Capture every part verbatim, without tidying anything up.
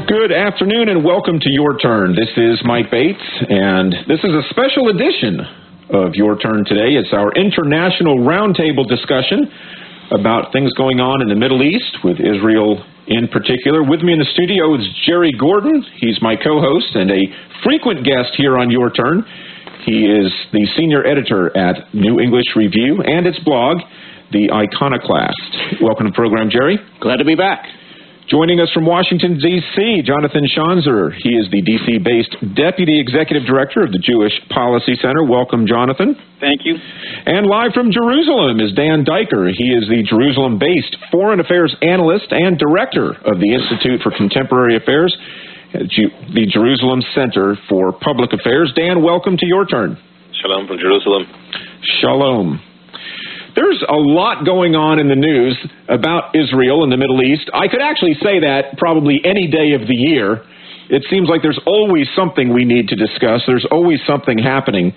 Good afternoon and welcome to Your Turn. This is Mike Bates, and this is a special edition of Your Turn today. It's our international roundtable discussion about things going on in the Middle East, with Israel in particular. With me in the studio is Jerry Gordon. He's my co-host and a frequent guest here on Your Turn. He is the senior editor at New English Review and its blog, The Iconoclast. Welcome to the program, Jerry. Glad to be back. Joining us from Washington, D C, Jonathan Schanzer. He is the D C-based Deputy Executive Director of the Jewish Policy Center. Welcome, Jonathan. Thank you. And live from Jerusalem is Dan Diker. He is the Jerusalem-based Foreign Affairs Analyst and Director of the Institute for Contemporary Affairs, the Jerusalem Center for Public Affairs. Dan, welcome to Your Turn. Shalom from Jerusalem. Shalom. There's a lot going on in the news about Israel and the Middle East. I could actually say that probably any day of the year. It seems like there's always something we need to discuss. There's always something happening.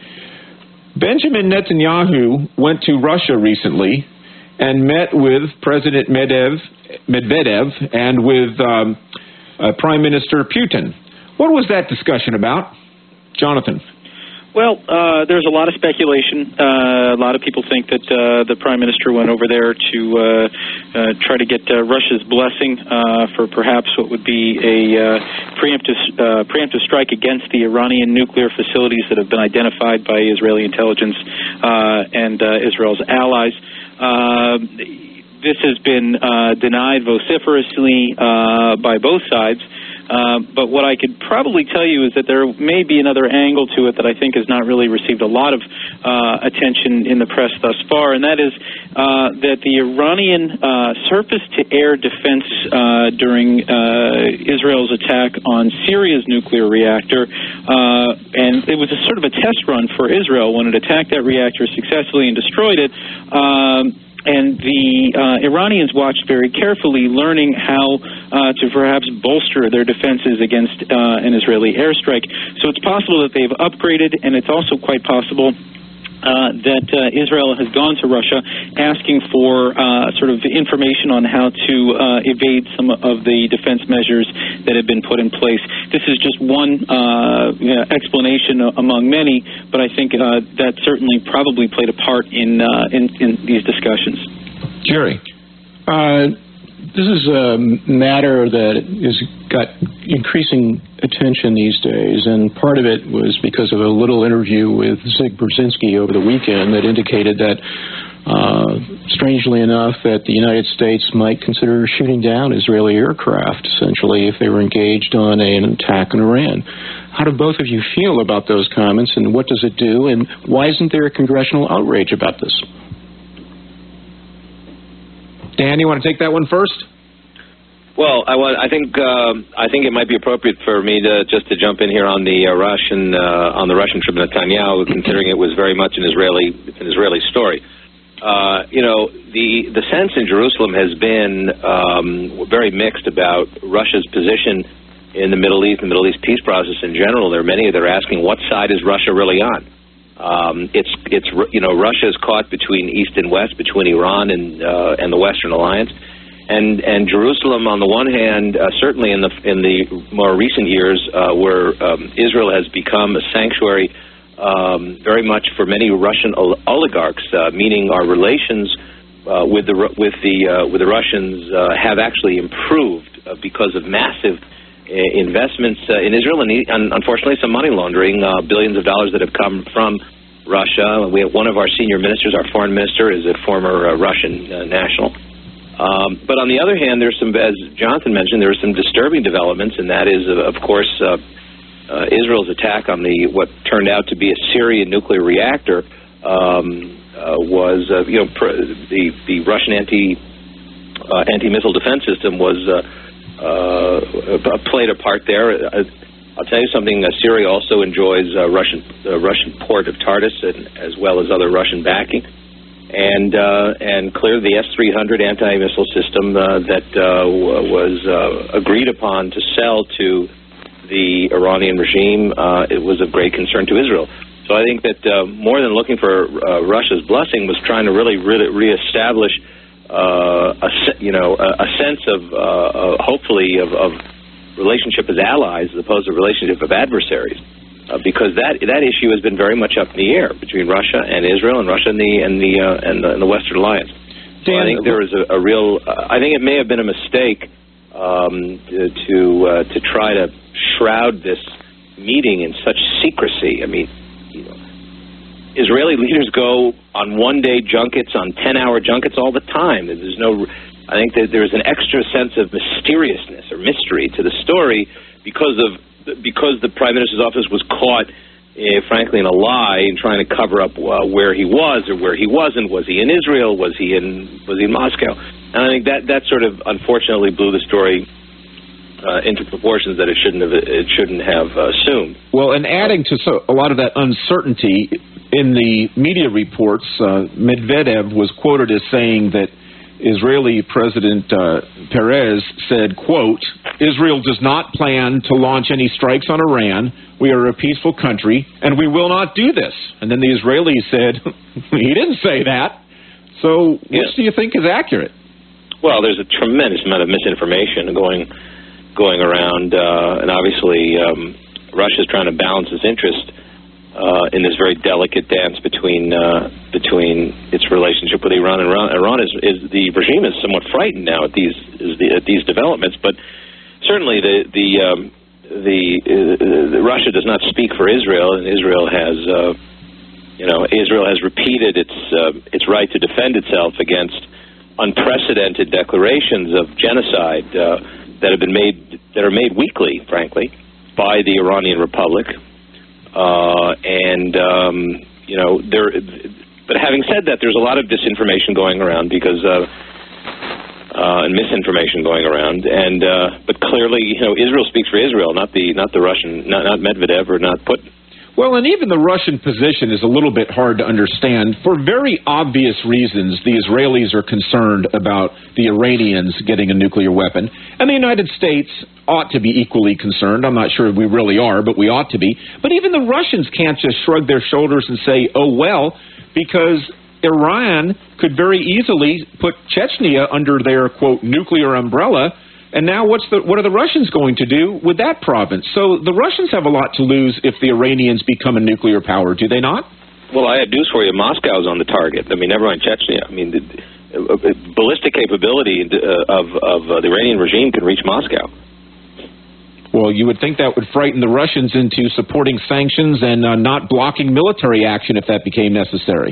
Benjamin Netanyahu went to Russia recently and met with President Medvedev, Medvedev and with um, uh, Prime Minister Putin. What was that discussion about? Jonathan. Well, uh, there's a lot of speculation. Uh, a lot of people think that uh, the Prime Minister went over there to uh, uh, try to get uh, Russia's blessing uh, for perhaps what would be a uh, preemptive, uh, preemptive strike against the Iranian nuclear facilities that have been identified by Israeli intelligence uh, and uh, Israel's allies. Uh, this has been uh, denied vociferously uh, by both sides. Uh, but what I could probably tell you is that there may be another angle to it that I think has not really received a lot of uh, attention in the press thus far, and that is uh, that the Iranian uh, surface-to-air defense uh, during uh, Israel's attack on Syria's nuclear reactor, uh, and it was a sort of a test run for Israel when it attacked that reactor successfully and destroyed it. Um, And the uh, Iranians watched very carefully, learning how uh, to perhaps bolster their defenses against uh, an Israeli airstrike. So it's possible that they've upgraded, and it's also quite possible Uh, that uh, Israel has gone to Russia asking for uh, sort of information on how to uh, evade some of the defense measures that have been put in place. This is just one uh, you know, explanation among many, but I think uh, that certainly probably played a part in, uh, in, in these discussions. Jerry. Uh, this is a matter that has got increasing attention these days, and part of it was because of a little interview with Zig Brzezinski over the weekend that indicated that, uh, strangely enough, that the United States might consider shooting down Israeli aircraft, essentially, if they were engaged on a, an attack on Iran. How do both of you feel about those comments, and what does it do, and why isn't there a congressional outrage about this? Dan, you want to take that one first? Well, I, want, I think uh, I think it might be appropriate for me to just to jump in here on the uh, Russian uh, on the Russian trip of Netanyahu, considering it was very much an Israeli it's an Israeli story. Uh, you know, the the sense in Jerusalem has been um, very mixed about Russia's position in the Middle East, the Middle East peace process in general. There are many that are asking, what side is Russia really on? Um, it's it's you know, Russia is caught between East and West, between Iran and uh, and the Western Alliance. And, and Jerusalem, on the one hand, uh, certainly in the in the more recent years, uh, where um, Israel has become a sanctuary, um, very much for many Russian ol- oligarchs, uh, meaning our relations uh, with the with the uh, with the Russians uh, have actually improved uh, because of massive uh, investments uh, in Israel, and, and unfortunately some money laundering, uh, billions of dollars that have come from Russia. We have one of our senior ministers, our foreign minister, is a former uh, Russian uh, national. Um, but on the other hand, there's some, as Jonathan mentioned, there are some disturbing developments, and that is, uh, of course, uh, uh, Israel's attack on the what turned out to be a Syrian nuclear reactor um, uh, was, uh, you know, pr- the the Russian anti uh, anti-missile defense system was uh, uh, played a part there. Uh, I'll tell you something. Uh, Syria also enjoys uh, Russian the Russian port of Tartus, and, as well as other Russian backing. And uh, and clearly the S three hundred anti-missile system uh, that uh, w- was uh, agreed upon to sell to the Iranian regime, uh, it was of great concern to Israel. So I think that uh, more than looking for uh, Russia's blessing, was trying to really, really reestablish uh, a you know a, a sense of uh, uh, hopefully of, of relationship as allies as opposed to a relationship of adversaries, uh, because that that issue has been very much up in the air between Russia and Israel, and Russia and the and the uh, and, the, and the Western Alliance. So I think there is a, a real. Uh, I think it may have been a mistake um, to uh, to try to shroud this meeting in such secrecy. I mean, you know, Israeli leaders go on one-day junkets, on ten-hour junkets all the time. There's no. I think that there's an extra sense of mysteriousness or mystery to the story because of because the Prime Minister's office was caught, uh, frankly, in a lie in trying to cover up uh, where he was or where he wasn't. Was he in Israel? Was he in was he in Moscow? And I think that that sort of unfortunately blew the story uh, into proportions that it shouldn't have it shouldn't have uh, assumed. Well, and adding to so, a lot of that uncertainty in the media reports, uh, Medvedev was quoted as saying that Israeli President uh, Peres said, quote, Israel does not plan to launch any strikes on Iran. We are a peaceful country, and we will not do this. And then the Israelis said, he didn't say that. So which yeah. do you think is accurate? Well, there's a tremendous amount of misinformation going going around, uh, and obviously um, Russia's trying to balance its interest Uh, in this very delicate dance between uh, between its relationship with Iran and Iran. Iran is, is the regime is somewhat frightened now at these is the, at these developments, but certainly the the um, the, uh, the Russia does not speak for Israel, and Israel has uh, you know Israel has repeated its uh, its right to defend itself against unprecedented declarations of genocide uh, that have been made that are made weekly, frankly, by the Iranian Republic. Uh, and, um, you know, there, but having said that, there's a lot of disinformation going around because, uh, uh, and misinformation going around. And, uh, but clearly, you know, Israel speaks for Israel, not the, not the Russian, not, not Medvedev or not Putin. Well, and even the Russian position is a little bit hard to understand. For very obvious reasons, the Israelis are concerned about the Iranians getting a nuclear weapon, and the United States ought to be equally concerned. I'm not sure we really are, but we ought to be. But even the Russians can't just shrug their shoulders and say, oh, well, because Iran could very easily put Chechnya under their, quote, nuclear umbrella. And now what's the, what are the Russians going to do with that province? So the Russians have a lot to lose if the Iranians become a nuclear power, do they not? Well, I had news for you. Moscow's on the target. I mean, never mind Chechnya. I mean, the uh, ballistic capability uh, of, of uh, the Iranian regime can reach Moscow. Well, you would think that would frighten the Russians into supporting sanctions and uh, not blocking military action if that became necessary.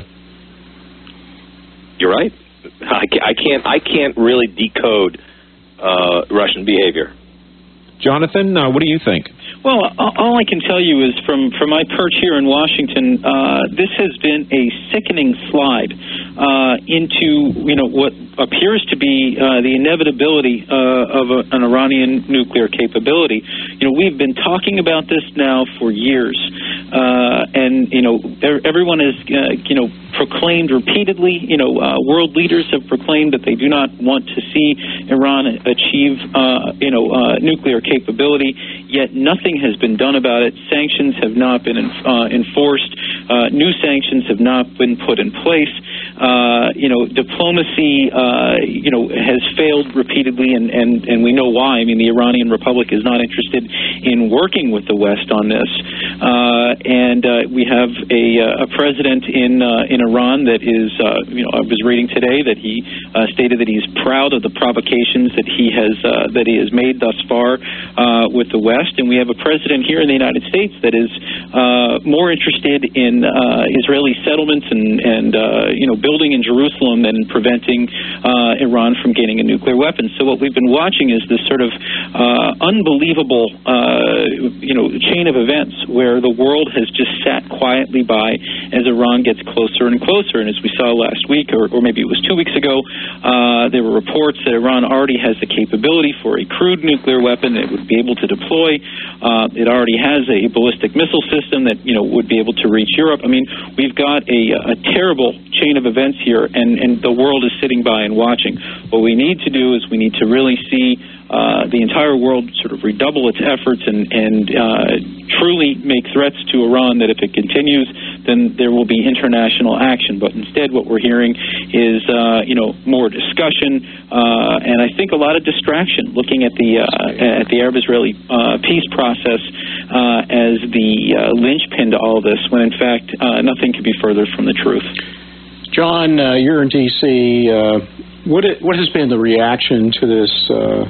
You're right. I can't, I can't really decode Uh, Russian behavior. Jonathan, uh, what do you think? Well, all I can tell you is from, from my perch here in Washington, uh, this has been a sickening slide uh, into, you know, what appears to be uh, the inevitability uh, of a, an Iranian nuclear capability. You know, we've been talking about this now for years, uh, and, you know, everyone has, uh, you know, proclaimed repeatedly, you know, uh, world leaders have proclaimed that they do not want to see Iran achieve, uh, you know, uh, nuclear capability, yet nothing has been done about it. Sanctions have not been uh, enforced. Uh, new sanctions have not been put in place. Uh, you know, diplomacy, uh, you know, has failed repeatedly, and, and, and we know why. I mean, the Iranian Republic is not interested in working with the West on this. Uh, and uh, we have a, a president in uh, in Iran that is, uh, you know, I was reading today that he uh, stated that he's proud of the provocations that he has uh, that he has made thus far uh, with the West. And we have a president here in the United States that is uh, more interested in uh, Israeli settlements and, and uh, you know, building in Jerusalem than preventing uh, Iran from gaining a nuclear weapon. So what we've been watching is this sort of uh, unbelievable, uh, you know, chain of events where the world has just sat quietly by as Iran gets closer and closer. And as we saw last week, or, or maybe it was two weeks ago, uh, there were reports that Iran already has the capability for a crude nuclear weapon that it would be able to deploy. Uh, it already has a ballistic missile system that, you know, would be able to reach Europe. I mean, we've got a, a terrible chain of events here, and, and the world is sitting by and watching. What we need to do is we need to really see uh, the entire world sort of redouble its efforts and, and uh, truly make threats to Iran that if it continues, then there will be international action. But instead, what we're hearing is, uh, you know, more discussion uh, and I think a lot of distraction, looking at the uh, at the Arab-Israeli uh, peace process uh, as the uh, linchpin to all this, when in fact uh, nothing could be further from the truth. John, uh, you're in D C. Uh, what it, what has been the reaction to this uh,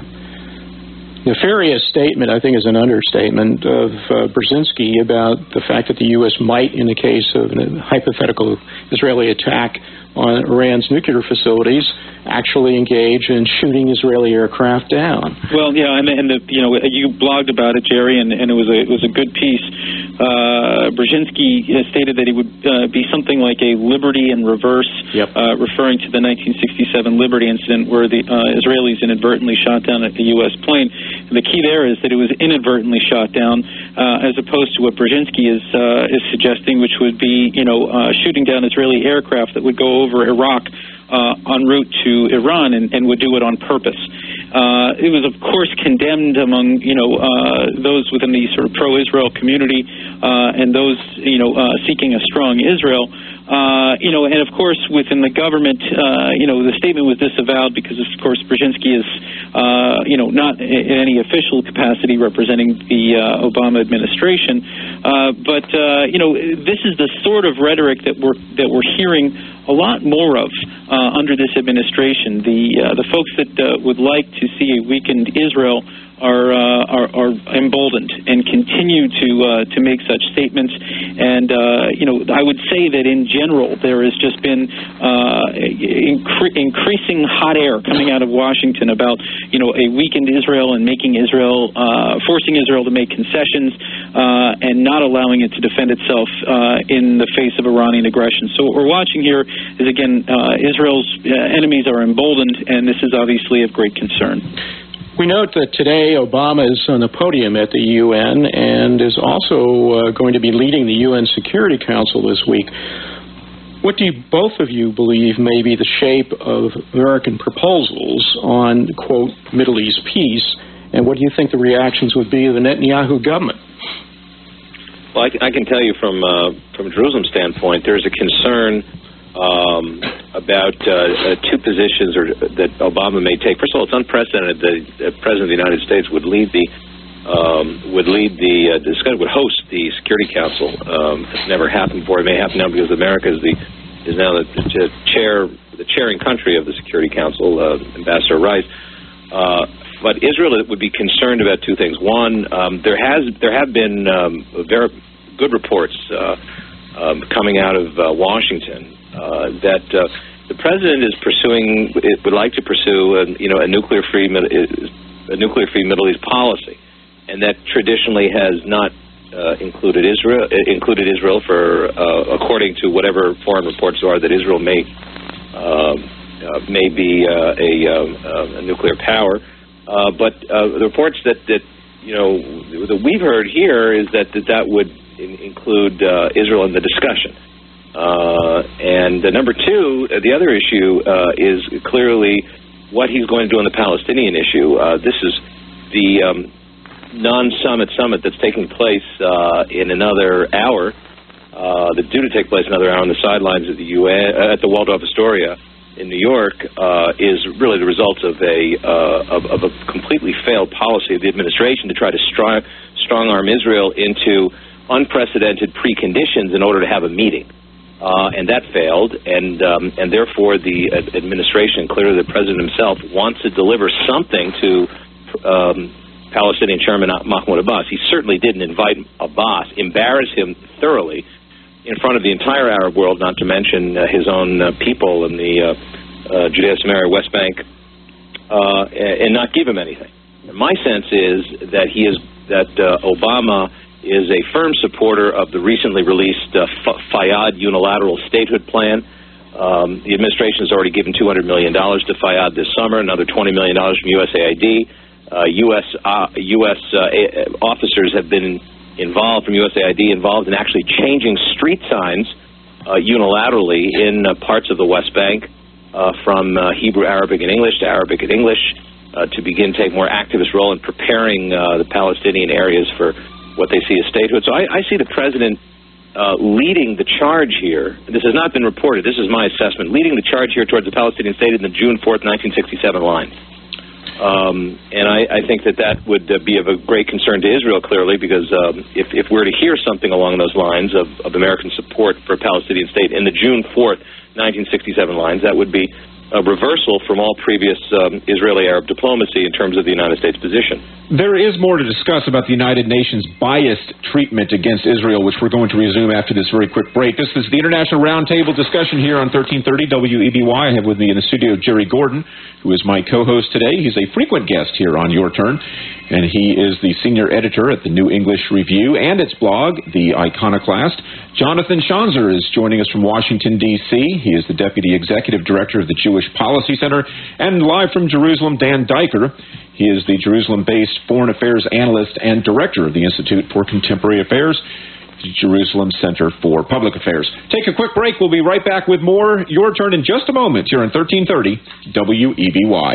nefarious statement, I think is an understatement, of uh, Brzezinski about the fact that the U S might, in the case of a hypothetical Israeli attack on Iran's nuclear facilities, actually engage in shooting Israeli aircraft down? Well, yeah, and, and the, you know, you blogged about it, Jerry, and, and it was a it was a good piece. Uh, Brzezinski stated that he would uh, be something like a Liberty in reverse, yep. uh, referring to the nineteen sixty-seven Liberty incident where the uh, Israelis inadvertently shot down a U S plane. And the key there is that it was inadvertently shot down, uh, as opposed to what Brzezinski is uh, is suggesting, which would be, you know, uh, shooting down Israeli aircraft that would go over Iraq uh, en route to Iran and, and would do it on purpose. Uh, it was, of course, condemned among, you know, uh, those within the sort of pro-Israel community uh, and those, you know, uh, seeking a strong Israel. Uh, you know, and of course, within the government, uh, you know, the statement was disavowed because, of course, Brzezinski is, uh, you know, not in any official capacity representing the uh, Obama administration. Uh, but, uh, you know, this is the sort of rhetoric that we're that we're hearing a lot more of uh, under this administration. The uh, the folks that uh, would like to see a weakened Israel are uh, are, are emboldened and continue to uh, to make such statements. And uh, you know, I would say that in general there has just been uh, incre- increasing hot air coming out of Washington about, you know, a weakened Israel and making Israel, uh, forcing Israel to make concessions uh, and not allowing it to defend itself uh, in the face of Iranian aggression. So what we're watching here is, again, uh, Israel's uh, enemies are emboldened, and this is obviously of great concern. We note that today Obama is on the podium at the U N and is also uh, going to be leading the U N Security Council this week. What do you, both of you believe may be the shape of American proposals on, quote, Middle East peace, and what do you think the reactions would be of the Netanyahu government? Well, I, I can tell you from uh, from Jerusalem's standpoint, there's a concern Um, about uh, uh, two positions or, that Obama may take. First of all, it's unprecedented that the President of the United States would lead the um, would lead the uh, discussion, would host the Security Council. Um, it's never happened before. It may happen now because America is the is now the, the chair the chairing country of the Security Council, uh, Ambassador Rice. Uh, but Israel would be concerned about two things. One, um, there has there have been um, very good reports uh, um, coming out of uh, Washington. Uh, that uh, the president is pursuing, would like to pursue, a, you know, a nuclear-free, a nuclear-free Middle East policy, and that traditionally has not uh, included Israel, included Israel for, uh, according to whatever foreign reports are, that Israel may uh, uh, may be uh, a, uh, a nuclear power. Uh, but uh, the reports that, that you know that we've heard here is that that, that would in, include uh, Israel in the discussion. Uh, and uh, number two, uh, the other issue uh, is clearly what he's going to do on the Palestinian issue. Uh, this is the um, non-summit summit that's taking place uh, in another hour, uh, that's due to take place another hour on the sidelines of the U N, uh, at the Waldorf Astoria in New York, uh, is really the result of a uh, of, of a completely failed policy of the administration to try to strong, strong-arm Israel into unprecedented preconditions in order to have a meeting. Uh, and that failed, and um, and therefore the uh, administration, clearly the president himself, wants to deliver something to um, Palestinian Chairman Mahmoud Abbas. He certainly didn't invite Abbas, embarrass him thoroughly in front of the entire Arab world, not to mention uh, his own uh, people in the uh, uh, Judea, Samaria, West Bank, uh, and not give him anything. And my sense is that he is that uh, Obama is a firm supporter of the recently released uh, F- Fayyad unilateral statehood plan. Um, the administration has already given two hundred million dollars to Fayyad this summer, another twenty million dollars from U S A I D. Uh, U S Uh, U S Uh, officers have been involved, from U S A I D, involved in actually changing street signs uh, unilaterally in uh, parts of the West Bank uh, from uh, Hebrew, Arabic, and English to Arabic and English. uh, to begin taking more activist role in preparing uh, the Palestinian areas for what they see as statehood. So I, I see the president uh, leading the charge here. This has not been reported. This is my assessment. Leading the charge here towards the Palestinian state in the June fourth, nineteen sixty-seven line. Um, and I, I think that that would uh, be of a great concern to Israel, clearly, because um, if, if we're to hear something along those lines of, of American support for a Palestinian state in the June fourth, nineteen sixty-seven lines, that would be a reversal from all previous um, Israeli-Arab diplomacy in terms of the United States position. There is more to discuss about the United Nations biased treatment against Israel, which we're going to resume after this very quick break. This is the International Roundtable discussion here on thirteen thirty W E B Y. I have with me in the studio Jerry Gordon, who is my co-host today. He's a frequent guest here on Your Turn, and he is the senior editor at the New English Review and its blog, The Iconoclast. Jonathan Schanzer is joining us from Washington, D C He is the deputy executive director of the Jewish Policy Center, and live from Jerusalem, Dan Diker. He is the Jerusalem-based foreign affairs analyst and director of the Institute for Contemporary Affairs, the Jerusalem Center for Public Affairs. Take a quick break. We'll be right back with more Your Turn in just a moment here on thirteen thirty W E B Y.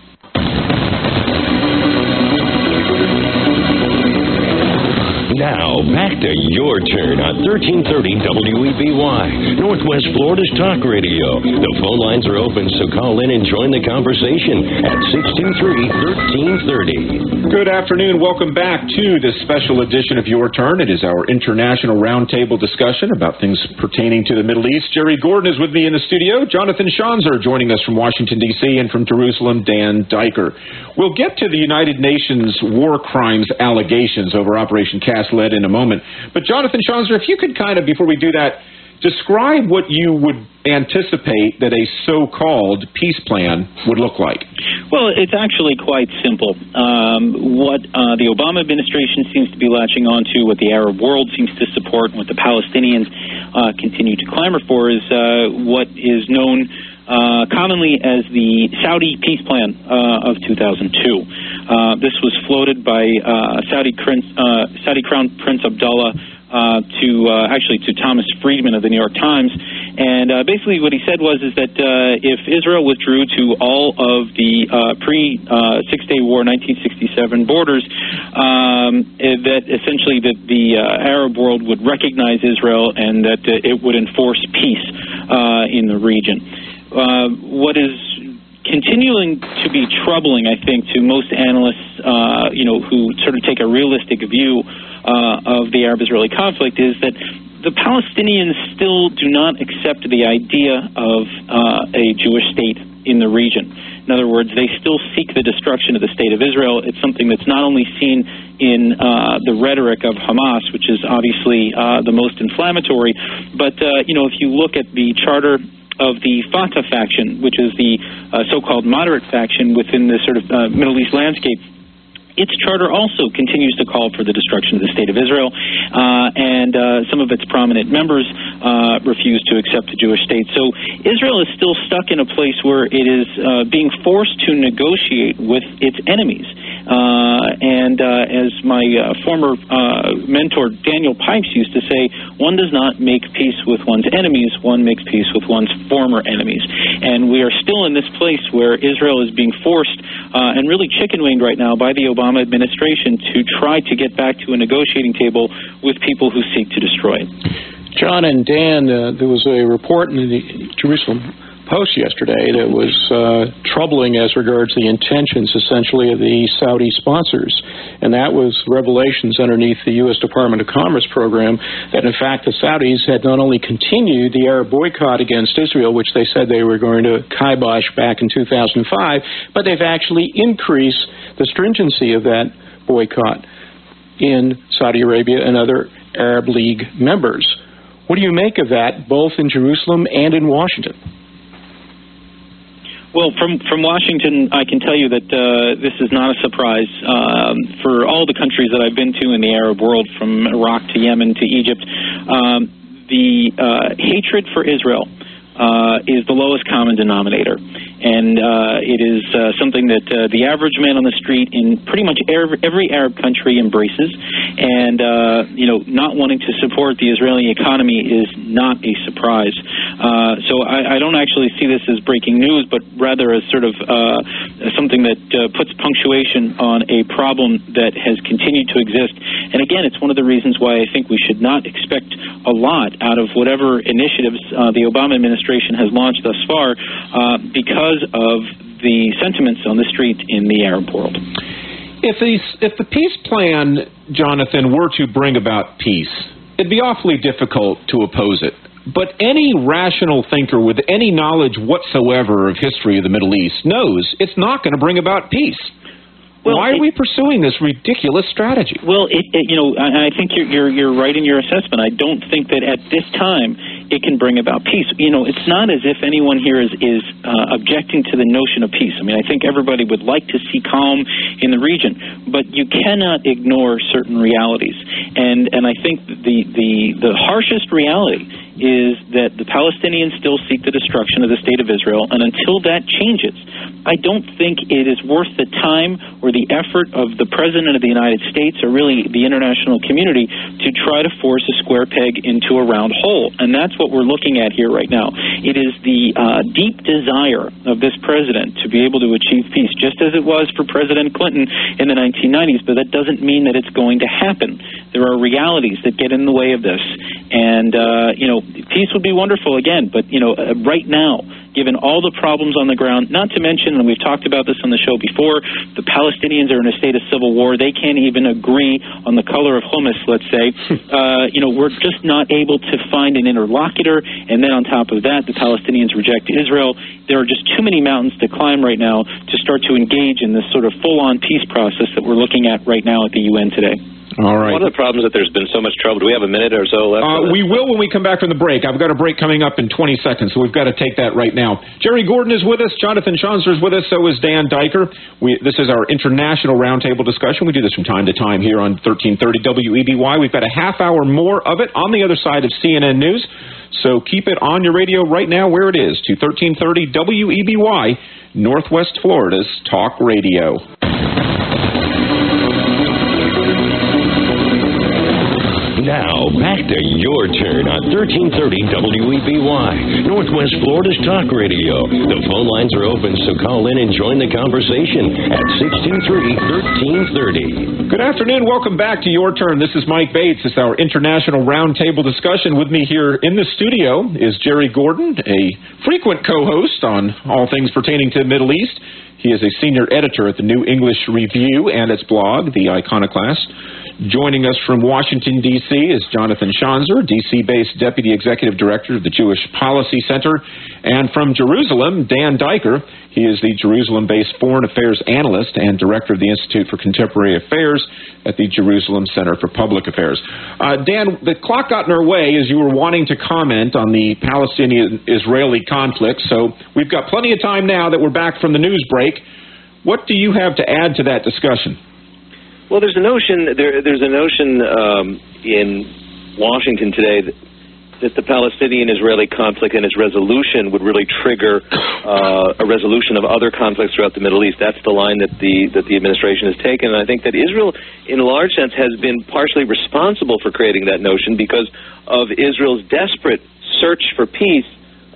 Now, back to Your Turn on thirteen thirty W E B Y, Northwest Florida's talk radio. The phone lines are open, so call in and join the conversation at six two three, one three three zero. Good afternoon. Welcome back to this special edition of Your Turn. It is our international roundtable discussion about things pertaining to the Middle East. Jerry Gordon is with me in the studio. Jonathan Schanzer joining us from Washington, D C, and from Jerusalem, Dan Diker. We'll get to the United Nations war crimes allegations over Operation Cast Lead in a moment. But Jonathan Schanzer, if you could kind of, before we do that, describe what you would anticipate that a so-called peace plan would look like. Well, it's actually quite simple. Um, what uh, the Obama administration seems to be latching onto, what the Arab world seems to support, and what the Palestinians uh, continue to clamor for is uh, what is known Uh, commonly as the Saudi peace plan uh, of two thousand two. Uh, this was floated by uh, Saudi, Prince, uh, Saudi Crown Prince Abdullah uh, to uh, actually to Thomas Friedman of the New York Times, and uh, basically what he said was is that uh, if Israel withdrew to all of the uh, pre uh, Six Day War nineteen sixty-seven borders, um, that essentially the, the uh, Arab world would recognize Israel and that uh, it would enforce peace uh, in the region. Uh, what is continuing to be troubling, I think, to most analysts, uh, you know, who sort of take a realistic view uh, of the Arab-Israeli conflict, is that the Palestinians still do not accept the idea of uh, a Jewish state in the region. In other words, they still seek the destruction of the state of Israel. It's something that's not only seen in uh, the rhetoric of Hamas, which is obviously uh, the most inflammatory, but, uh, you know, if you look at the charter of the Fatah faction, which is the uh, so-called moderate faction within the sort of uh, Middle East landscape, its charter also continues to call for the destruction of the state of Israel, uh, and uh, some of its prominent members uh, refuse to accept the Jewish state. So Israel is still stuck in a place where it is uh, being forced to negotiate with its enemies. Uh, and uh, as my uh, former uh, mentor Daniel Pipes used to say, one does not make peace with one's enemies, one makes peace with one's former enemies. And we are still in this place where Israel is being forced uh, and really chicken-winged right now by the Obama administration to try to get back to a negotiating table with people who seek to destroy it. John and Dan, uh, there was a report in the Jerusalem Post yesterday that was uh, troubling as regards the intentions, essentially, of the Saudi sponsors. And that was revelations underneath the U S Department of Commerce program that, in fact, the Saudis had not only continued the Arab boycott against Israel, which they said they were going to kibosh back in two thousand five, but they've actually increased the stringency of that boycott in Saudi Arabia and other Arab League members. What do you make of that, both in Jerusalem and in Washington? Well, from from Washington, I can tell you that uh, this is not a surprise um, for all the countries that I've been to in the Arab world, from Iraq to Yemen to Egypt. Um, the uh, hatred for Israel uh, is the lowest common denominator, and uh, it is uh, something that uh, the average man on the street in pretty much every, every Arab country embraces. And uh, you know, not wanting to support the Israeli economy is not a surprise. Uh, so I, I don't actually see this as breaking news, but rather as sort of uh, something that uh, puts punctuation on a problem that has continued to exist. And again, it's one of the reasons why I think we should not expect a lot out of whatever initiatives uh, the Obama administration has launched thus far, uh, because of the sentiments on the street in the Arab world. If, these, if the peace plan, Jonathan, were to bring about peace, it'd be awfully difficult to oppose it. But any rational thinker with any knowledge whatsoever of history of the Middle East knows it's not going to bring about peace. Well, Why are it, we pursuing this ridiculous strategy? Well, it, it, you know, I, I think you're, you're you're right in your assessment. I don't think that at this time it can bring about peace. You know, it's not as if anyone here is is uh, objecting to the notion of peace. I mean, I think everybody would like to see calm in the region, but you cannot ignore certain realities. And and I think the the the harshest reality is that the Palestinians still seek the destruction of the state of Israel, and until that changes, I don't think it is worth the time or the effort of the President of the United States or really the international community to try to force a square peg into a round hole. And that's what we're looking at here right now. It is the uh, deep desire of this president to be able to achieve peace, just as it was for President Clinton in the nineteen nineties, but that doesn't mean that it's going to happen. There are realities that get in the way of this. And, uh, you know, peace would be wonderful again, but, you know, uh, right now, given all the problems on the ground, not to mention, and we've talked about this on the show before, the Palestinians are in a state of civil war. They can't even agree on the color of hummus, let's say. uh, you know, we're just not able to find an interlocutor, and then on top of that, the Palestinians reject Israel. There are just too many mountains to climb right now to start to engage in this sort of full-on peace process that we're looking at right now at the U N today. All right. One of the problems is that there's been so much trouble. Do we have a minute or so left? Uh, we will when we come back from the break. I've got a break coming up in twenty seconds, so we've got to take that right now. Jerry Gordon is with us. Jonathan Schanzer is with us. So is Dan Diker. We, this is our international roundtable discussion. We do this from time to time here on thirteen thirty W E B Y. We've got a half hour more of it on the other side of C N N News. So keep it on your radio right now where it is to thirteen thirty W E B Y, Northwest Florida's talk radio. Now, back to your turn on thirteen thirty W E B Y, Northwest Florida's talk radio. The phone lines are open, so call in and join the conversation at six two three, one three three zero. Good afternoon. Welcome back to Your Turn. This is Mike Bates. It's our international roundtable discussion. With me here in the studio is Jerry Gordon, a frequent co-host on all things pertaining to the Middle East. He is a senior editor at the New English Review and its blog, The Iconoclast. Joining us from Washington, D C is Jonathan Schanzer, D C-based Deputy Executive Director of the Jewish Policy Center. And from Jerusalem, Dan Diker. He is the Jerusalem-based Foreign Affairs Analyst and Director of the Institute for Contemporary Affairs at the Jerusalem Center for Public Affairs. Uh, Dan, the clock got in our way as you were wanting to comment on the Palestinian-Israeli conflict, so we've got plenty of time now that we're back from the news break. What do you have to add to that discussion? Well, there's a notion. There, there's a notion um, in Washington today that, that the Palestinian-Israeli conflict and its resolution would really trigger uh, a resolution of other conflicts throughout the Middle East. That's the line that the that the administration has taken, and I think that Israel, in a large sense, has been partially responsible for creating that notion because of Israel's desperate search for peace.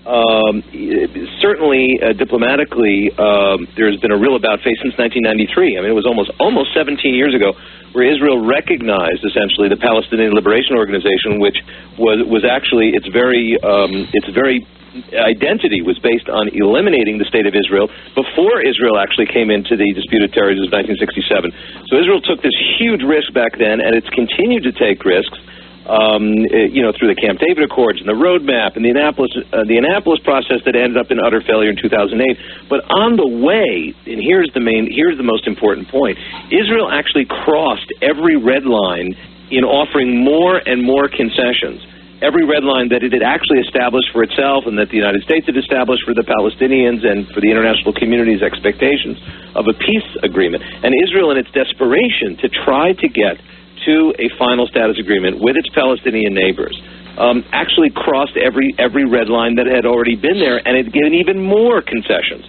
Um, certainly, uh, diplomatically, um, there's been a real about-face since nineteen ninety-three. I mean, it was almost almost seventeen years ago where Israel recognized, essentially, the Palestinian Liberation Organization, which was was actually its very um, its very identity was based on eliminating the state of Israel before Israel actually came into the disputed territories of nineteen sixty-seven. So Israel took this huge risk back then, and it's continued to take risks. Um, you know, through the Camp David Accords and the roadmap and the Annapolis, uh, the Annapolis process that ended up in utter failure in two thousand eight. But on the way, and here's the main, here's the most important point: Israel actually crossed every red line in offering more and more concessions. Every red line that it had actually established for itself and that the United States had established for the Palestinians and for the international community's expectations of a peace agreement. And Israel, in its desperation to try to get to a final status agreement with its Palestinian neighbors, um, actually crossed every every red line that had already been there, and had given even more concessions.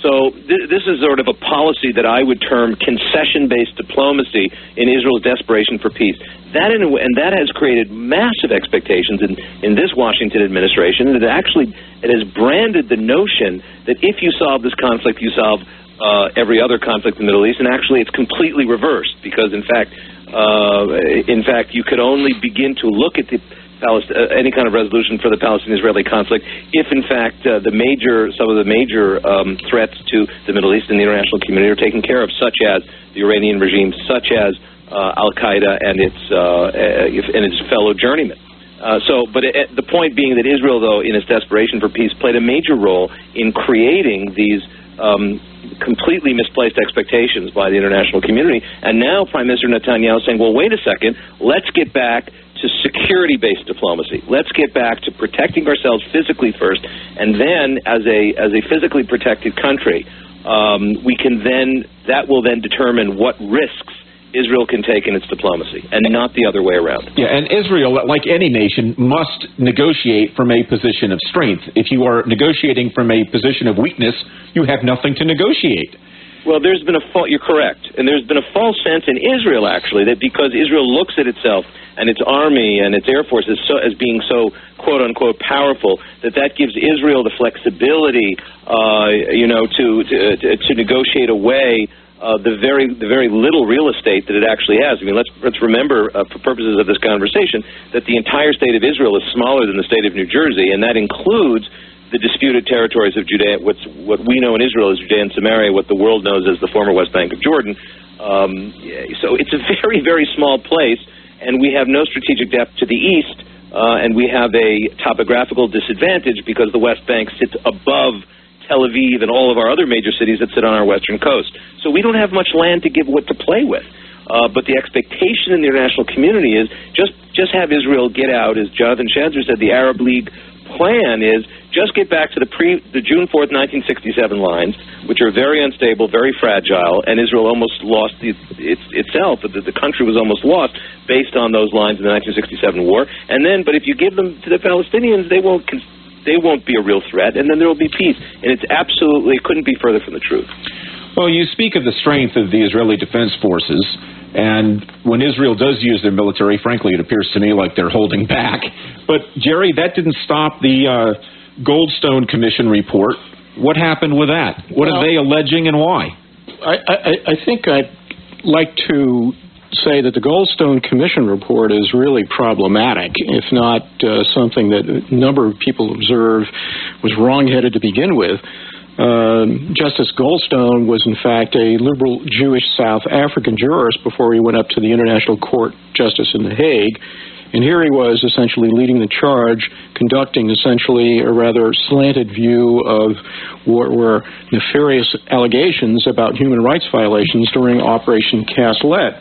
So th- this is sort of a policy that I would term concession-based diplomacy in Israel's desperation for peace. That in a way, and that has created massive expectations in, in this Washington administration. That actually it has branded the notion that if you solve this conflict, you solve uh, every other conflict in the Middle East. And actually, it's completely reversed because, in fact, uh, in fact, you could only begin to look at the Palest- uh, any kind of resolution for the Palestinian-Israeli conflict if, in fact, uh, the major, some of the major um, threats to the Middle East and the international community are taken care of, such as the Iranian regime, such as uh, Al-Qaeda and its uh, and its fellow journeymen. Uh, so, but it, the point being that Israel, though, in its desperation for peace, played a major role in creating these um, completely misplaced expectations by the international community. And now Prime Minister Netanyahu is saying, well, wait a second, let's get back to security-based diplomacy. Let's get back to protecting ourselves physically first, and then as a as a physically protected country, um, we can then that will then determine what risks Israel can take in its diplomacy, and not the other way around. Yeah, and Israel, like any nation, must negotiate from a position of strength. If you are negotiating from a position of weakness, you have nothing to negotiate. Well, there's been a fa- you're correct, and there's been a false sense in Israel, actually, that because Israel looks at itself and its army and its air force as, so, as being so, quote-unquote, powerful, that that gives Israel the flexibility, uh, you know, to, to, to negotiate away uh, the very the very little real estate that it actually has. I mean, let's, let's remember, uh, for purposes of this conversation, that the entire state of Israel is smaller than the state of New Jersey, and that includes the disputed territories of Judea, what's, what we know in Israel as Judea and Samaria, what the world knows as the former West Bank of Jordan. Um, so it's a very, very small place, and we have no strategic depth to the east, uh, and we have a topographical disadvantage because the West Bank sits above Tel Aviv and all of our other major cities that sit on our western coast. So we don't have much land to give what to play with. Uh, but the expectation in the international community is just, just have Israel get out, as Jonathan Schanzer said, the Arab League plan is just get back to the pre the June fourth, nineteen sixty-seven lines, which are very unstable, very fragile, and Israel almost lost the, it, itself. The, the country was almost lost based on those lines in the nineteen sixty-seven war. And then, but if you give them to the Palestinians, they won't they won't be a real threat, and then there will be peace. And it's absolutely, it couldn't be further from the truth. Well, you speak of the strength of the Israeli Defense Forces, and when Israel does use their military, frankly, it appears to me like they're holding back. But, Jerry, that didn't stop the uh, Goldstone Commission report. What happened with that? What well, are they alleging and why? I, I, I think I'd like to say that the Goldstone Commission report is really problematic, if not uh, something that a number of people observe was wrong-headed to begin with. Uh, Justice Goldstone was, in fact, a liberal Jewish South African jurist before he went up to the International Court Justice in The Hague. And here he was essentially leading the charge, conducting essentially a rather slanted view of what were nefarious allegations about human rights violations during Operation Cast Lead.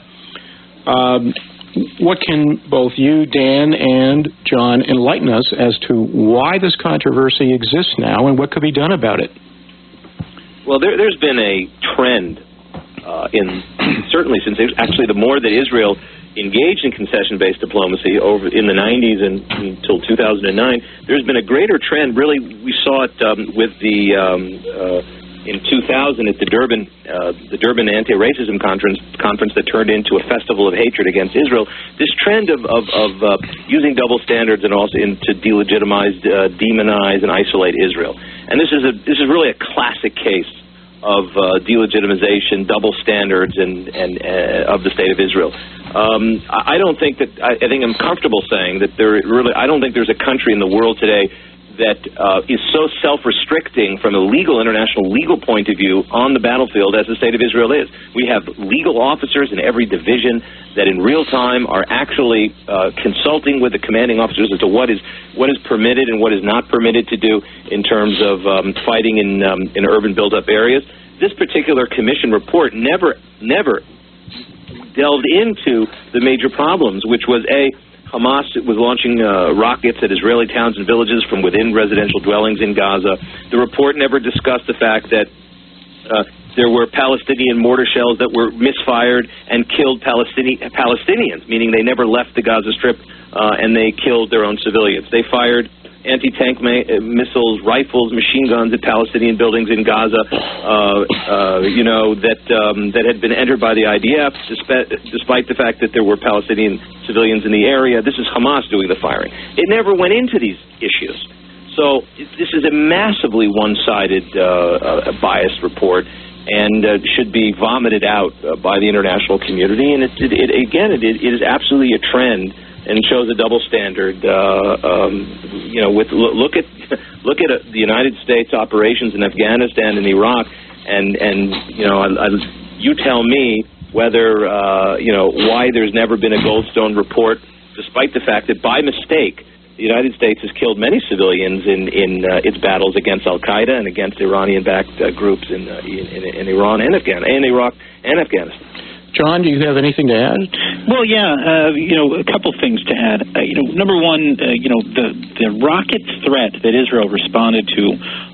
Um, what can both you, Dan, and John enlighten us as to why this controversy exists now and what could be done about it? Well, there, there's been a trend uh, in certainly since actually the more that Israel engaged in concession-based diplomacy over in the nineties and until two thousand nine, there's been a greater trend. Really, we saw it um, with the um, uh, in two thousand at the Durban uh, the Durban Anti-Racism Conference conference that turned into a festival of hatred against Israel. This trend of of, of uh, using double standards and also in, to delegitimize, uh, demonize, and isolate Israel. And this is a this is really a classic case of uh, delegitimization, double standards, and and uh, of the state of Israel. Um, I don't think that I, I think I'm comfortable saying that there really I don't think there's a country in the world today that uh, is so self-restricting from a legal, international legal point of view on the battlefield as the state of Israel is. We have legal officers in every division that in real time are actually uh, consulting with the commanding officers as to what is what is permitted and what is not permitted to do in terms of um, fighting in um, in urban built-up areas. This particular commission report never, never delved into the major problems, which was a Hamas was launching uh, rockets at Israeli towns and villages from within residential dwellings in Gaza. The report never discussed the fact that uh, there were Palestinian mortar shells that were misfired and killed Palestini- Palestinians, meaning they never left the Gaza Strip uh, and they killed their own civilians. They fired anti-tank ma- missiles, rifles, machine guns at Palestinian buildings in Gaza, uh, uh, you know, that um, that had been entered by the I D F, despite, despite the fact that there were Palestinian civilians in the area. This is Hamas doing the firing. It never went into these issues. So this is a massively one-sided, uh, uh, biased report, and uh, should be vomited out uh, by the international community. And it, it, it again, it, it is absolutely a trend, and shows a double standard. Uh, um, you know, with look at look at uh, the United States operations in Afghanistan and Iraq, and and you know, I, I, you tell me whether uh, you know why there's never been a Goldstone report, despite the fact that by mistake the United States has killed many civilians in in uh, its battles against Al Qaeda and against Iranian-backed uh, groups in, uh, in in in Iran and Afghanistan, and Iraq and Afghanistan. John, do you have anything to add? Well, yeah, uh, you know, a couple things to add. Uh, you know, number one, uh, you know, the the rocket threat that Israel responded to,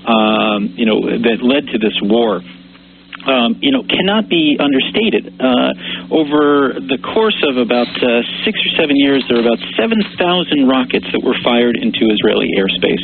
um, you know, that led to this war. Um, you know, cannot be understated. Uh, over the course of about uh, six or seven years, there were about seven thousand rockets that were fired into Israeli airspace,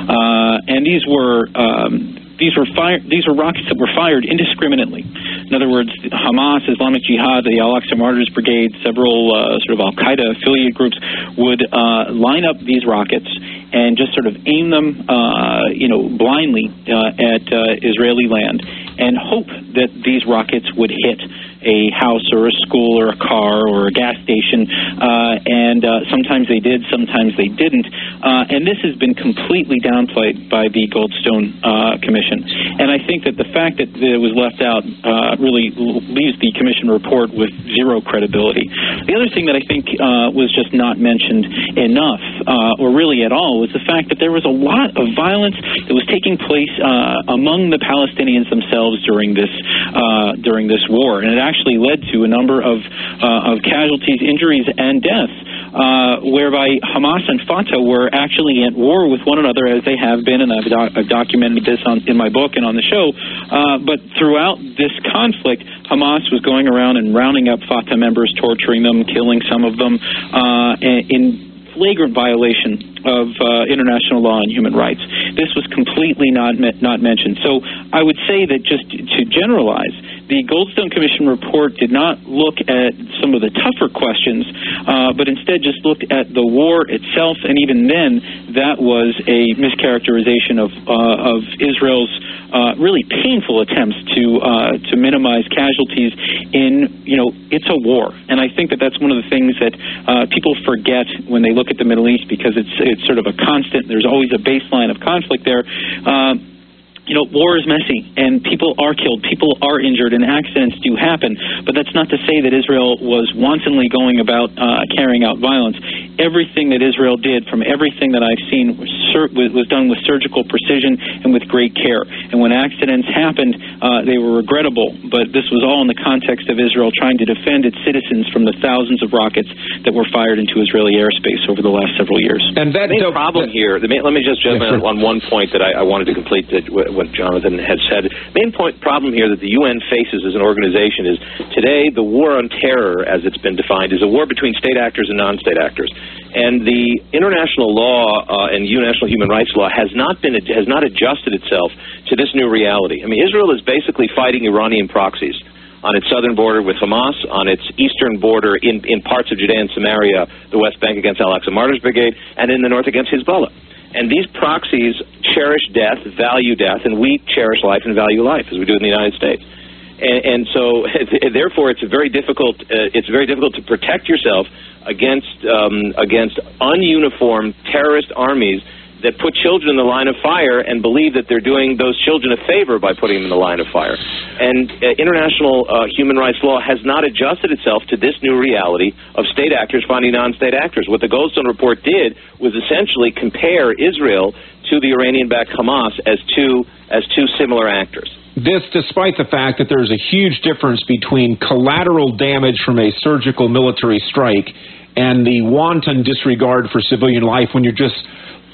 uh, and these were um, these were fire these were rockets that were fired indiscriminately. In other words, Hamas, Islamic Jihad, the Al-Aqsa Martyrs Brigade, several uh, sort of Al-Qaeda affiliate groups would uh, line up these rockets and just sort of aim them, uh, you know, blindly uh, at uh, Israeli land, and hope that these rockets would hit a house or a school or a car or a gas station, uh, and uh, sometimes they did, sometimes they didn't, uh, and this has been completely downplayed by the Goldstone uh, Commission. And I think that the fact that it was left out uh, really leaves the Commission report with zero credibility. The other thing that I think uh, was just not mentioned enough, uh, or really at all, was the fact that there was a lot of violence that was taking place uh, among the Palestinians themselves during this uh, during this war, and it actually led to a number of uh, of casualties, injuries, and deaths, uh, whereby Hamas and Fatah were actually at war with one another, as they have been, and I've, doc- I've documented this on, in my book and on the show. Uh, but throughout this conflict, Hamas was going around and rounding up Fatah members, torturing them, killing some of them, uh, in flagrant violation of uh, international law and human rights. This was completely not me- not mentioned. So I would say that, just to generalize, the Goldstone Commission report did not look at some of the tougher questions, uh, but instead just looked at the war itself, and even then, that was a mischaracterization of uh, of Israel's uh, really painful attempts to uh, to minimize casualties in, you know, it's a war. And I think that that's one of the things that uh, people forget when they look at the Middle East, because it's it's sort of a constant. There's always a baseline of conflict there. Uh, You know, war is messy, and people are killed, people are injured, and accidents do happen. But that's not to say that Israel was wantonly going about uh, carrying out violence. Everything that Israel did, from everything that I've seen, was, sur- was done with surgical precision and with great care. And when accidents happened, uh, they were regrettable. But this was all in the context of Israel trying to defend its citizens from the thousands of rockets that were fired into Israeli airspace over the last several years. And that, the main so, problem that, here, the main, let me just jump yeah, in sure. on one point that I, I wanted to complete that, what Jonathan had said. Main point problem here that the U N faces as an organization is, today the war on terror, as it's been defined, is a war between state actors and non-state actors. And the international law uh, and international human rights law has not been has not adjusted itself to this new reality. I mean, Israel is basically fighting Iranian proxies on its southern border with Hamas, on its eastern border in, in parts of Judea and Samaria, the West Bank against Al-Aqsa Martyrs Brigade, and in the north against Hezbollah. And these proxies cherish death, value death, and we cherish life and value life, as we do in the United States. And, and so, therefore, it's very difficult. Uh, it's very difficult to protect yourself against um, against ununiformed terrorist armies that put children in the line of fire and believe that they're doing those children a favor by putting them in the line of fire. And uh, international uh, human rights law has not adjusted itself to this new reality of state actors finding non-state actors. What the Goldstone report did was essentially compare Israel to the Iranian-backed Hamas as two as two similar actors. This despite the fact that there's a huge difference between collateral damage from a surgical military strike and the wanton disregard for civilian life when you're just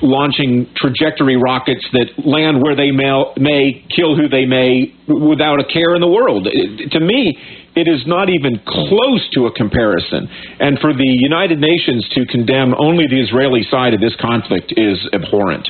launching trajectory rockets that land where they may, may, kill who they may, without a care in the world. It, to me, it is not even close to a comparison. And for the United Nations to condemn only the Israeli side of this conflict is abhorrent.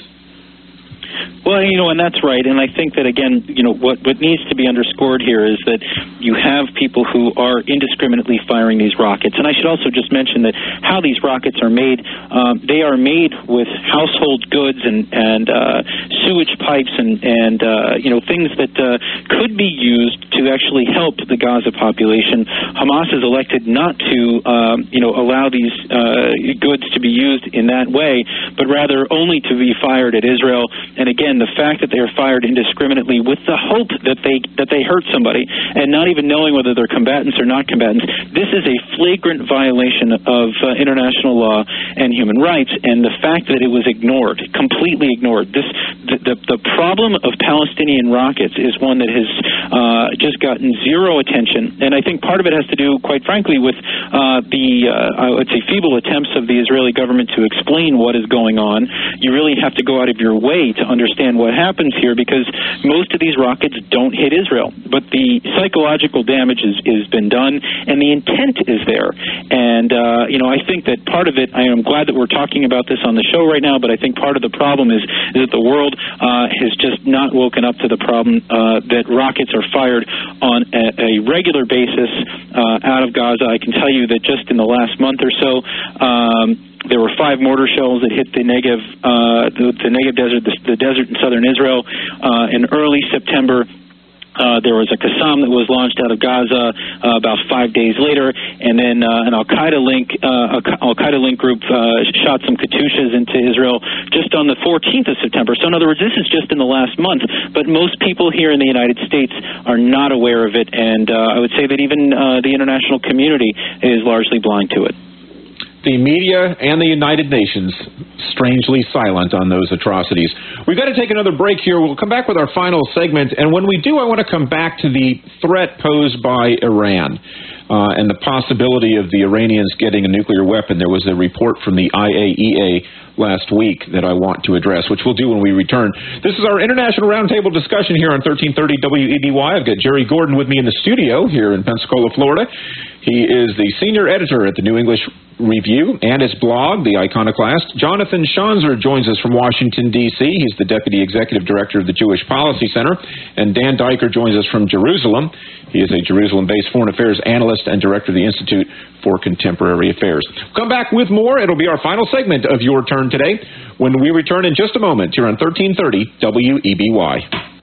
Well, you know, and that's right. And I think that, again, you know, what, what needs to be underscored here is that you have people who are indiscriminately firing these rockets. And I should also just mention that how these rockets are made, um, they are made with household goods and, and uh, sewage pipes and, and uh, you know, things that uh, could be used to actually help the Gaza population. Hamas has elected not to, um, you know, allow these uh, goods to be used in that way, but rather only to be fired at Israel. And again, the fact that they are fired indiscriminately with the hope that they that they hurt somebody, and not even knowing whether they're combatants or not combatants, this is a flagrant violation of uh, international law and human rights. And the fact that it was ignored, completely ignored, this the the, the problem of Palestinian rockets is one that has uh, just gotten zero attention. And I think part of it has to do, quite frankly, with uh, the uh, I would say feeble attempts of the Israeli government to explain what is going on. You really have to go out of your way to understand what happens here, because most of these rockets don't hit Israel, but the psychological damage is, is been done, and the intent is there. And uh, you know, I think that part of it, I am glad that we're talking about this on the show right now, but I think part of the problem is, is that the world uh, has just not woken up to the problem uh, that rockets are fired on a, a regular basis uh, out of Gaza. I can tell you that just in the last month or so, um, there were five mortar shells that hit the Negev, uh, the, the Negev desert, the, the desert in southern Israel. Uh, in early September, uh, there was a Qassam that was launched out of Gaza uh, about five days later, and then uh, an Al-Qaeda link, uh, Al-Qaeda link group uh, shot some Katyushas into Israel just on the fourteenth of September. So in other words, this is just in the last month, but most people here in the United States are not aware of it, and uh, I would say that even uh, the international community is largely blind to it. The media and the United Nations strangely silent on those atrocities. We've got to take another break here. We'll come back with our final segment, and when we do, I want to come back to the threat posed by Iran uh, and the possibility of the Iranians getting a nuclear weapon. There was a report from the I A E A last week that I want to address, which we'll do when we return. This is our International Roundtable discussion here on thirteen thirty W E B Y. I've got Jerry Gordon with me in the studio here in Pensacola, Florida. He is the senior editor at the New English Review and his blog, The Iconoclast. Jonathan Schanzer joins us from Washington, D C He's the Deputy Executive Director of the Jewish Policy Center. And Dan Diker joins us from Jerusalem. He is a Jerusalem-based foreign affairs analyst and director of the Institute for Contemporary Affairs. We'll come back with more. It'll be our final segment of Your Turn today when we return in just a moment here on thirteen thirty W E B Y.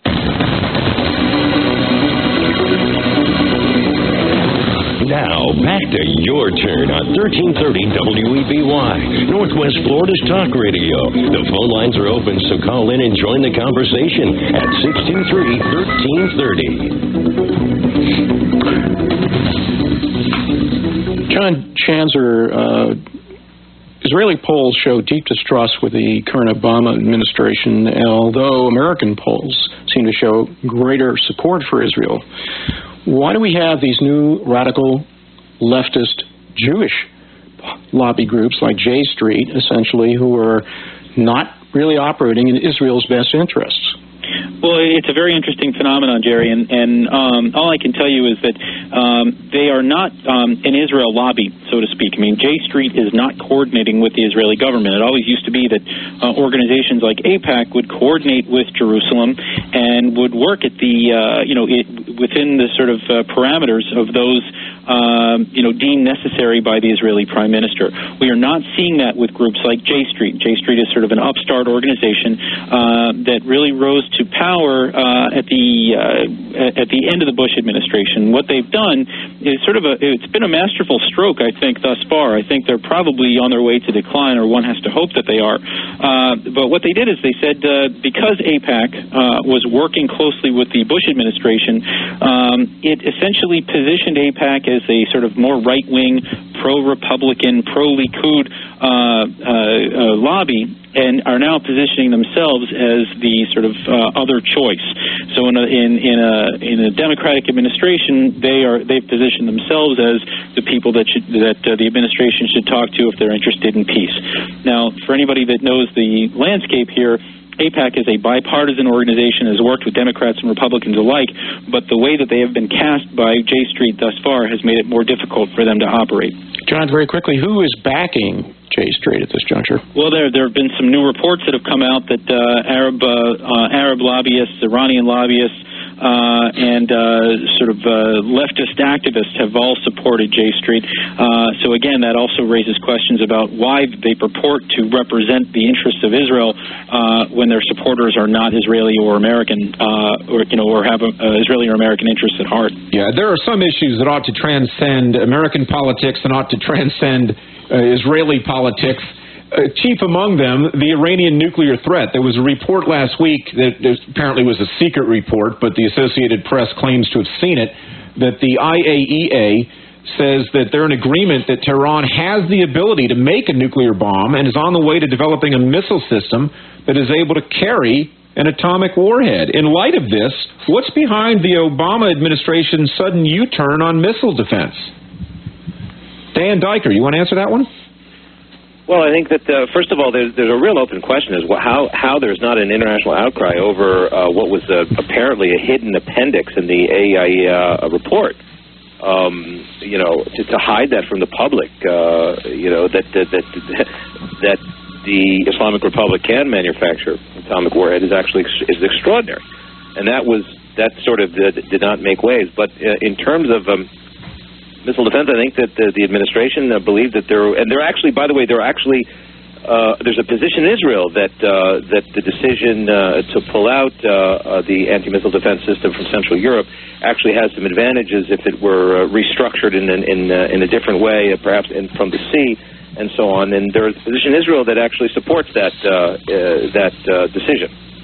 Now, back to Your Turn on thirteen thirty W E B Y, Northwest Florida's talk radio. The phone lines are open, so call in and join the conversation at six two three, one three three zero. John Schanzer, uh, Israeli polls show deep distrust with the current Obama administration, although American polls seem to show greater support for Israel. Why do we have these new radical leftist Jewish lobby groups like J Street, essentially, who are not really operating in Israel's best interests? Well, it's a very interesting phenomenon, Jerry, and, and um, all I can tell you is that um, they are not um, an Israel lobby, so to speak. I mean, J Street is not coordinating with the Israeli government. It always used to be that uh, organizations like AIPAC would coordinate with Jerusalem and would work at the, uh, you know, it, within the sort of uh, parameters of those Um, you know, deemed necessary by the Israeli Prime Minister. We are not seeing that with groups like J Street. J Street is sort of an upstart organization uh, that really rose to power uh, at the uh, at the end of the Bush administration. What they've done is sort of a it's been a masterful stroke, I think, thus far. I think they're probably on their way to decline, or one has to hope that they are. Uh, but what they did is they said uh, because AIPAC uh, was working closely with the Bush administration, um, it essentially positioned AIPAC as a sort of more right-wing, pro-Republican, pro-Likud uh, uh, uh, lobby, and are now positioning themselves as the sort of uh, other choice. So in a, in, in a in a Democratic administration, they are they've positioned themselves as the people that should, that uh, the administration should talk to if they're interested in peace. Now, for anybody that knows the landscape here, AIPAC is a bipartisan organization, has worked with Democrats and Republicans alike, but the way that they have been cast by J Street thus far has made it more difficult for them to operate. John, very quickly, who is backing J Street at this juncture? Well, there there have been some new reports that have come out that uh, Arab uh, uh, Arab lobbyists, Iranian lobbyists, uh, and uh, sort of uh, leftist activists have all supported J Street. Uh, so again, that also raises questions about why they purport to represent the interests of Israel uh, when their supporters are not Israeli or American, uh, or you know, or have a, uh, Israeli or American interests at heart. Yeah, there are some issues that ought to transcend American politics and ought to transcend uh, Israeli politics. Uh, chief among them, the Iranian nuclear threat. There was a report last week that apparently was a secret report, but the Associated Press claims to have seen it, that the I A E A says that they're in agreement that Tehran has the ability to make a nuclear bomb and is on the way to developing a missile system that is able to carry an atomic warhead. In light of this, what's behind the Obama administration's sudden U-turn on missile defense? Dan Diker, you want to answer that one? Well, I think that, uh, first of all, there's, there's a real open question as well how, how there's not an international outcry over uh, what was uh, apparently a hidden appendix in the A I E A uh, report. Um, you know, to, to hide that from the public, uh, you know, that, that, that, that the Islamic Republic can manufacture atomic warhead is actually is extraordinary. And that was, that sort of did, did not make waves. But uh, in terms of um, missile defense, I think that the, the administration uh, believed that there, and they're actually, by the way, they're actually, uh, there's a position in Israel that uh, that the decision uh, to pull out uh, uh, the anti-missile defense system from Central Europe actually has some advantages if it were uh, restructured in in in, uh, in a different way, uh, perhaps in, from the sea and so on. And there is a position in Israel that actually supports that uh, uh, that uh, decision.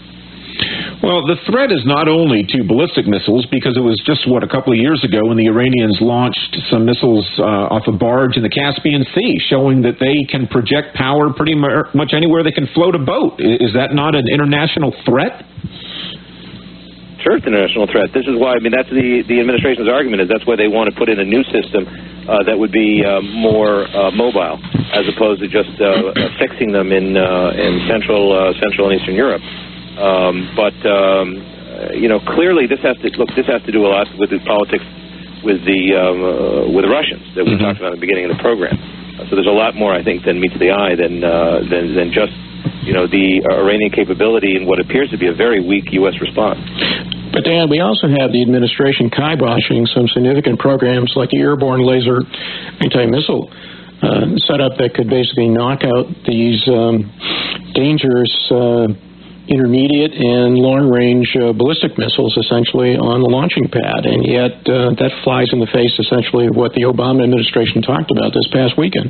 Well, the threat is not only to ballistic missiles, because it was just, what, a couple of years ago when the Iranians launched some missiles uh, off a barge in the Caspian Sea, showing that they can project power pretty much anywhere they can float a boat. Is that not an international threat? Sure, it's an international threat. This is why, I mean, that's the, the administration's argument, is that's why they want to put in a new system uh, that would be uh, more uh, mobile, as opposed to just uh, fixing them in, uh, in Central, uh, Central and Eastern Europe. Um, but um, uh, you know, clearly this has to look. This has to do a lot with the politics with the um, uh, with the Russians that we mm-hmm. talked about at the beginning of the program. Uh, so there's a lot more, I think, than meets the eye than uh, than than just you know the uh, Iranian capability and what appears to be a very weak U S response. But Dan, we also have the administration kiboshing some significant programs like the airborne laser anti-missile uh, setup that could basically knock out these um, dangerous. Uh, intermediate and long-range uh, ballistic missiles essentially on the launching pad, and yet uh, that flies in the face essentially of what the Obama administration talked about this past weekend.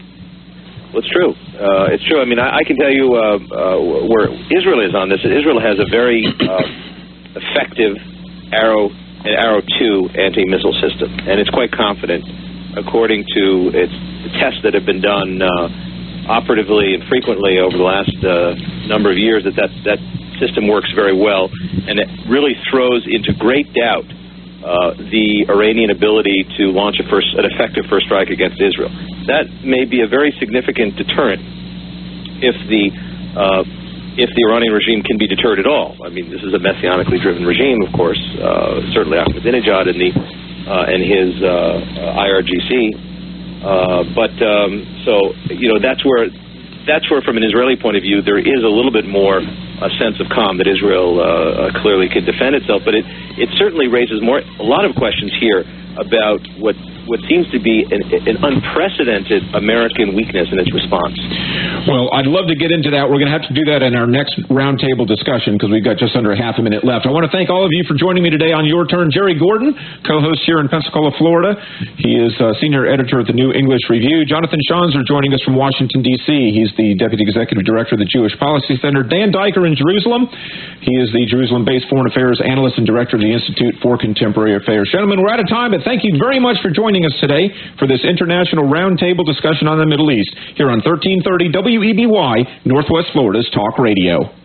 Well, it's true. Uh, it's true. I mean, I, I can tell you uh, uh, where Israel is on this. Israel has a very uh, effective Arrow and Arrow two anti-missile system, and it's quite confident, according to its the tests that have been done uh, operatively and frequently over the last uh, number of years, that, that that system works very well, and it really throws into great doubt uh, the Iranian ability to launch a first, an effective first strike against Israel. That may be a very significant deterrent if the uh, if the Iranian regime can be deterred at all. I mean, this is a messianically driven regime, of course. Uh, certainly, Ahmadinejad and the uh, and his uh, I R G C. Uh, but um, so you know that's where that's where from an Israeli point of view there is a little bit more a sense of calm that Israel uh, clearly can defend itself. But it it certainly raises more a lot of questions here about what what seems to be an, an unprecedented American weakness in its response. Well, I'd love to get into that. We're going to have to do that in our next roundtable discussion because we've got just under a half a minute left. I want to thank all of you for joining me today on Your Turn. Jerry Gordon, co-host here in Pensacola, Florida. He is uh, senior editor at the New English Review. Jonathan Schanzer joining us from Washington, D C He's the deputy executive director of the Jewish Policy Center. Dan Diker in Jerusalem. He is the Jerusalem-based foreign affairs analyst and director of the Institute for Contemporary Affairs. Gentlemen, we're out of time, but thank you very much for joining joining us today for this international roundtable discussion on the Middle East here on thirteen thirty W E B Y, Northwest Florida's Talk Radio.